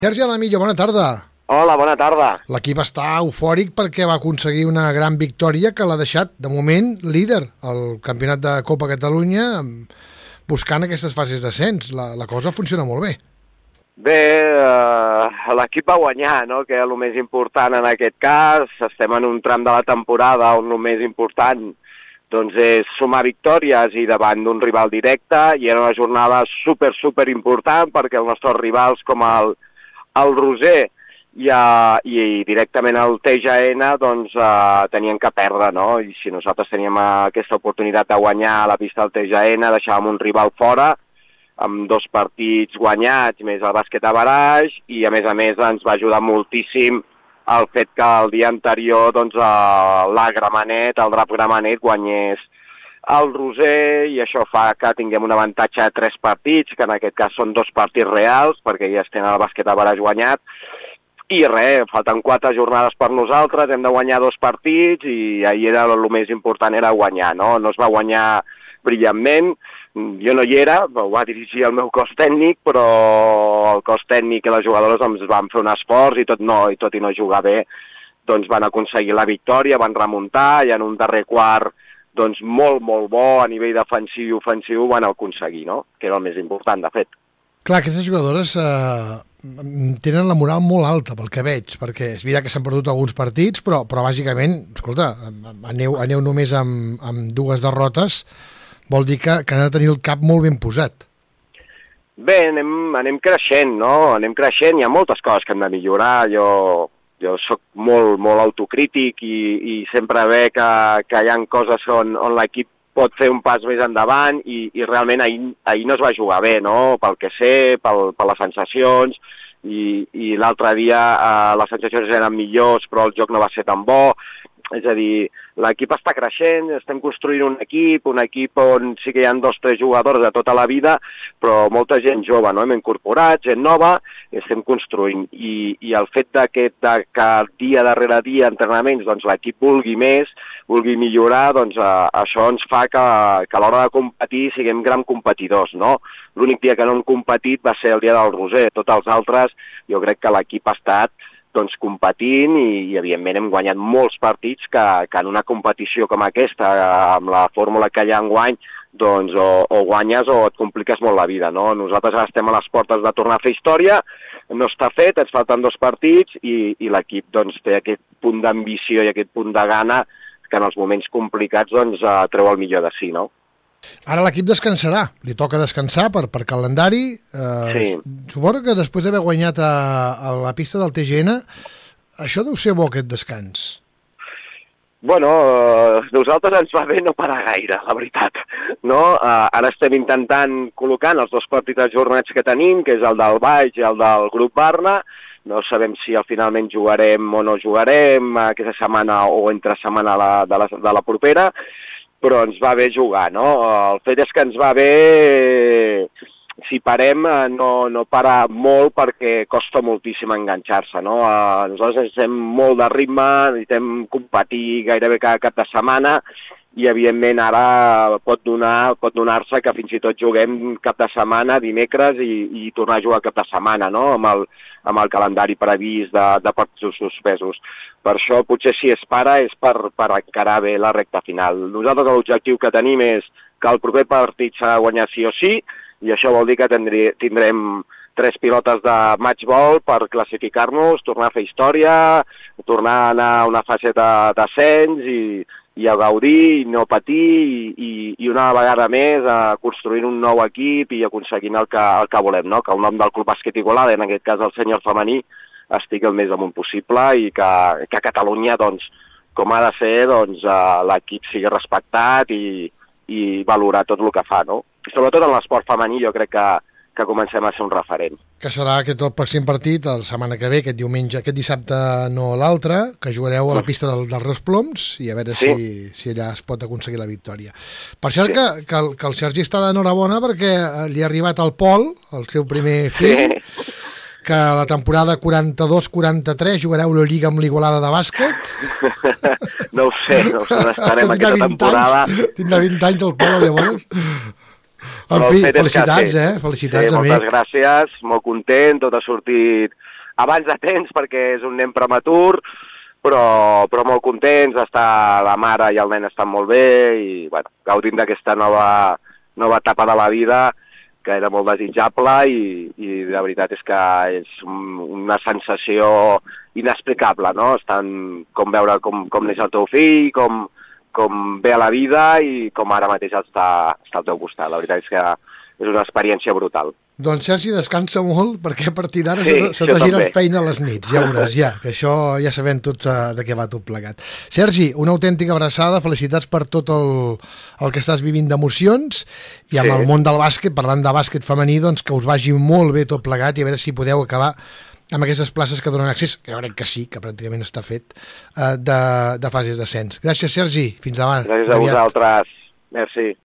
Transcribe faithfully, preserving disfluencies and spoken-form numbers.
Sergi Alamillo, bona tarda. Hola, bona tarda. L'equip està eufòric perquè va aconseguir una gran victòria que l'ha deixat, de moment, líder al Campionat de Copa Catalunya, buscant aquestes fases d'ascens. La, la cosa funciona molt bé. Bé, eh, l'equip va guanyar, no? Que és el més important en aquest cas. Estem en un tram de la temporada on el més important doncs, és sumar victòries i davant d'un rival directe, i era una jornada super, super important perquè els nostres rivals com el el Roser i, uh, i directament el T G N doncs, uh, tenien que perdre, no? I si nosaltres teníem uh, aquesta oportunitat de guanyar a la pista del T G N, deixàvem un rival fora, amb dos partits guanyats, més el bàsquet a Baraix, i a més a més ens va ajudar moltíssim el fet que el dia anterior doncs, uh, la Gramenet, el Drap Gramenet, guanyés el Roser, i això fa que tinguem un avantatge de tres partits, que en aquest cas són dos partits reals, perquè ja estem al bàsquet a Baraix guanyat, i res, falten quatre jornades per nosaltres, hem de guanyar dos partits, i ahir era el més important era guanyar, no? No es va guanyar brillantment, jo no hi era, ho va dirigir el meu cos tècnic, però el cos tècnic i les jugadores ens van fer un esforç, i tot, no, i tot i no jugar bé, doncs van aconseguir la victòria, van remuntar, i en un darrer quart doncs molt, molt bo a nivell defensiu i ofensiu van aconseguir, no? Que era el més important, de fet. Clar, aquestes jugadores eh, tenen la moral molt alta, pel que veig, perquè és veritat que s'han perdut alguns partits, però, però bàsicament, escolta, aneu, aneu només amb, amb dues derrotes, vol dir que, que han de tenir el cap molt ben posat. Bé, anem, anem creixent, no? Anem creixent, hi ha moltes coses que hem de millorar, jo... Jo soc molt, molt autocrític i, i sempre ve que, que hi ha coses on, on l'equip pot fer un pas més endavant, i, i realment ahir, ahir no es va jugar bé, no? Pel que sé, pel, per les sensacions, i, i l'altre dia eh, les sensacions eren millors però el joc no va ser tan bo. És a dir, l'equip està creixent, estem construint un equip, un equip on sí que hi ha dos o tres jugadors de tota la vida, però molta gent jove, no? Hem incorporat gent nova, i estem construint. I, i el fet de que, de que dia darrere dia entrenaments doncs, l'equip vulgui més, vulgui millorar, doncs eh, això ens fa que, que a l'hora de competir siguem grans competidors, no? L'únic dia que no hem competit va ser el dia del Roser. Tots els altres, jo crec que l'equip ha estat doncs competint, i, i evidentment hem guanyat molts partits que, que en una competició com aquesta, amb la fórmula que hi ha enguany, doncs o, o guanyes o et compliques molt la vida, no? Nosaltres ara estem a les portes de tornar a fer història, no està fet, ens falten dos partits, i, i l'equip doncs, té aquest punt d'ambició i aquest punt de gana que en els moments complicats doncs, eh, treu el millor de si, no? Ara l'equip descansarà, li toca descansar per, per calendari. Eh, sí. Suposo que després d'haver guanyat a, a la pista del T G N, això deu ser bo, aquest descans. Bueno, eh, nosaltres ens va bé no parar gaire, la veritat. No? Eh, ara estem intentant col·locant els dos partits ajornats que tenim, que és el del Baix i el del grup Barna. No sabem si al finalment jugarem o no jugarem aquesta setmana o entre setmana la, de, la, de la propera, però ens va bé jugar, no? El fet és que ens va bé, si parem, no, no parar molt perquè costa moltíssim enganxar-se, no? Nosaltres necessitem molt de ritme, necessitem competir gairebé cada cap de setmana, i evidentment ara pot donar, pot donar-se que fins i tot juguem cap de setmana, dimecres, i, i tornar a jugar cap de setmana, no? Amb el, amb el calendari previst de, de partits suspesos. Per això potser si es para és per, per encarar bé la recta final. Nosaltres l'objectiu que tenim és que el proper partit s'ha de guanyar sí o sí, i això vol dir que tindré, tindrem tres pilotes de matchball per classificar-nos, tornar a fer història, tornar a anar a una fase d'ascens, i i a gaudir, i no patir, i, i, i una vegada més a construir un nou equip i aconseguint el que, el que volem, no? Que el nom del Club Bàsquet Igualada, en aquest cas el sènior femení, estigui el més amunt possible, i que, que a Catalunya, doncs, com ha de ser, doncs, l'equip sigui respectat i, i valorar tot el que fa, no? I sobretot en l'esport femení jo crec que, que comencem a ser un referent. Que serà aquest el pròxim partit, la setmana que ve, aquest diumenge, aquest dissabte no l'altre, que jugareu a la pista del, dels Reus Ploms, i a veure sí. si, si allà es pot aconseguir la victòria. Per cert, sí. que, que, el, que el Sergi està d'enhorabona perquè li ha arribat al Pol, el seu primer fill, sí. que la temporada quaranta-dos quaranta-tres jugareu la Lliga amb l'Igualada de bàsquet. No ho sé, no ho sé, estarem aquesta temporada. Anys, tindrà vint anys el Pol, llavors. En fi, felicitats, sí. eh? Felicitats, sí, amic. Moltes gràcies, molt content, tot ha sortit abans de temps perquè és un nen prematur, però, però molt contents, està, la mare i el nen estan molt bé i bueno, gaudint d'aquesta nova, nova etapa de la vida que era molt desitjable i, i la veritat és que és una sensació inexplicable, no? Estan com veure com, com neix el teu fill, com, com ve a la vida i com ara mateix està, està al teu costat. La veritat és que és una experiència brutal. Doncs Sergi, descansa molt, perquè a partir d'ara sí, se t'ha girat feina a les nits, ja veuràs, ja, que això ja sabem tots de què va tot plegat. Sergi, una autèntica abraçada, felicitats per tot el, el que estàs vivint d'emocions, i amb sí. el món del bàsquet, parlant de bàsquet femení, doncs que us vagi molt bé tot plegat, i a veure si podeu acabar amb aquestes places que donen accés, que jo crec que sí, que pràcticament està fet, de, de fases d'ascens. Gràcies, Sergi, fins demà. Gràcies a vosaltres, merci.